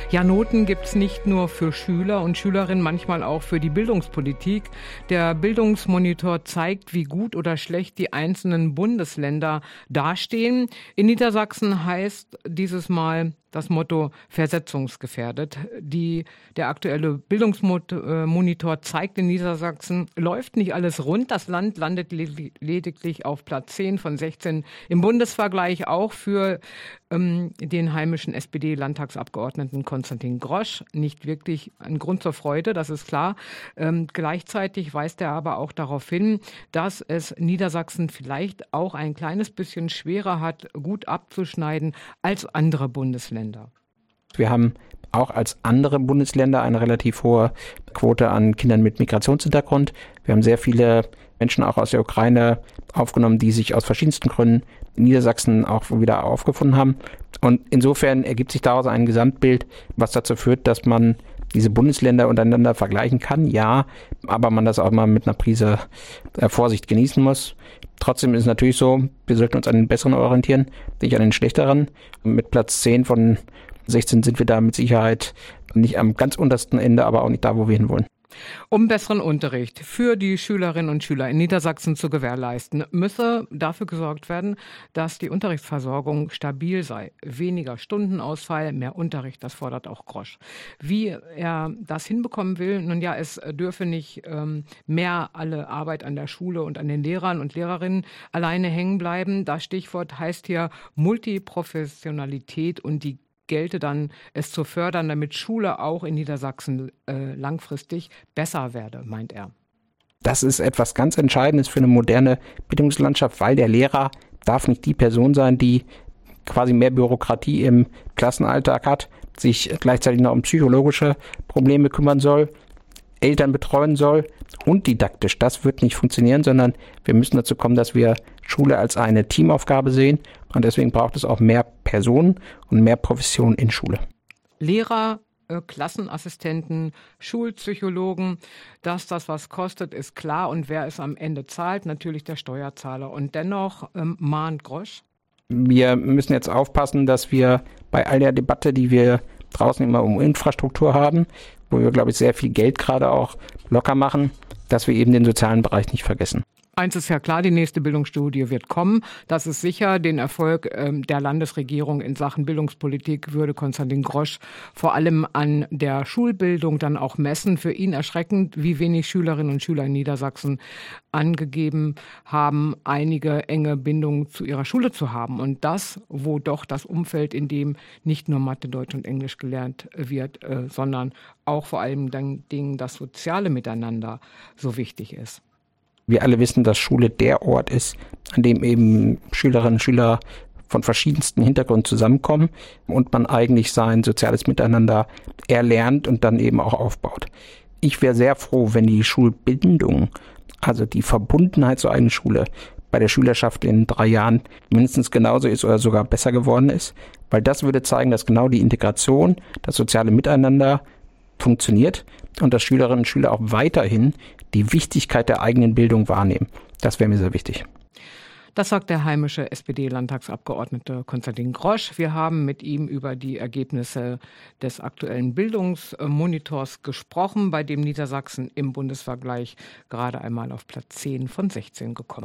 Ja, Noten gibt's nicht nur für Schüler und Schülerinnen, manchmal auch für die Bildungspolitik. Der Bildungsmonitor zeigt, wie gut oder schlecht die einzelnen Bundesländer dastehen. In Niedersachsen heißt dieses Mal das Motto versetzungsgefährdet. Der aktuelle Bildungsmonitor zeigt, in Niedersachsen läuft nicht alles rund. Das Land landet lediglich auf Platz 10 von 16 im Bundesvergleich, auch für den heimischen SPD-Landtagsabgeordneten Konstantin Grosch. Nicht wirklich ein Grund zur Freude, das ist klar. Gleichzeitig weist er aber auch darauf hin, dass es Niedersachsen vielleicht auch ein kleines bisschen schwerer hat, gut abzuschneiden als andere Bundesländer. Wir haben auch als andere Bundesländer eine relativ hohe Quote an Kindern mit Migrationshintergrund. Wir haben sehr viele Menschen auch aus der Ukraine aufgenommen, die sich aus verschiedensten Gründen in Niedersachsen auch wieder aufgefunden haben. Und insofern ergibt sich daraus ein Gesamtbild, was dazu führt, dass man diese Bundesländer untereinander vergleichen kann, ja, aber man das auch mal mit einer Prise Vorsicht genießen muss. Trotzdem ist es natürlich so, wir sollten uns an den Besseren orientieren, nicht an den Schlechteren. Mit Platz 10 von 16 sind wir da mit Sicherheit nicht am ganz untersten Ende, aber auch nicht da, wo wir hinwollen. Um besseren Unterricht für die Schülerinnen und Schüler in Niedersachsen zu gewährleisten, müsse dafür gesorgt werden, dass die Unterrichtsversorgung stabil sei. Weniger Stundenausfall, mehr Unterricht, das fordert auch Grosch. Wie er das hinbekommen will, nun ja, es dürfe nicht mehr alle Arbeit an der Schule und an den Lehrern und Lehrerinnen alleine hängen bleiben. Das Stichwort heißt hier Multiprofessionalität und die gelte dann, es zu fördern, damit Schule auch in Niedersachsen langfristig besser werde, meint er. Das ist etwas ganz Entscheidendes für eine moderne Bildungslandschaft, weil der Lehrer darf nicht die Person sein, die quasi mehr Bürokratie im Klassenalltag hat, sich gleichzeitig noch um psychologische Probleme kümmern soll, Eltern betreuen soll und didaktisch. Das wird nicht funktionieren, sondern wir müssen dazu kommen, dass wir Schule als eine Teamaufgabe sehen und deswegen braucht es auch mehr Personen und mehr Professionen in Schule. Lehrer, Klassenassistenten, Schulpsychologen, dass das was kostet, ist klar. Und wer es am Ende zahlt, natürlich der Steuerzahler. Und dennoch mahnt Grosch. Wir müssen jetzt aufpassen, dass wir bei all der Debatte, die wir draußen immer um Infrastruktur haben, wo wir, glaube ich, sehr viel Geld gerade auch locker machen, dass wir eben den sozialen Bereich nicht vergessen. Eins ist ja klar, die nächste Bildungsstudie wird kommen. Das ist sicher. Den Erfolg der Landesregierung in Sachen Bildungspolitik würde Konstantin Grosch vor allem an der Schulbildung dann auch messen. Für ihn erschreckend, wie wenig Schülerinnen und Schüler in Niedersachsen angegeben haben, einige enge Bindungen zu ihrer Schule zu haben. Und das, wo doch das Umfeld, in dem nicht nur Mathe, Deutsch und Englisch gelernt wird, sondern auch vor allem Dingen das soziale Miteinander so wichtig ist. Wir alle wissen, dass Schule der Ort ist, an dem eben Schülerinnen und Schüler von verschiedensten Hintergründen zusammenkommen und man eigentlich sein soziales Miteinander erlernt und dann eben auch aufbaut. Ich wäre sehr froh, wenn die Schulbindung, also die Verbundenheit zur eigenen Schule, bei der Schülerschaft in 3 Jahren mindestens genauso ist oder sogar besser geworden ist, weil das würde zeigen, dass genau die Integration, das soziale Miteinander funktioniert und dass Schülerinnen und Schüler auch weiterhin die Wichtigkeit der eigenen Bildung wahrnehmen. Das wäre mir sehr wichtig. Das sagt der heimische SPD-Landtagsabgeordnete Konstantin Grosch. Wir haben mit ihm über die Ergebnisse des aktuellen Bildungsmonitors gesprochen, bei dem Niedersachsen im Bundesvergleich gerade einmal auf Platz 10 von 16 gekommen ist.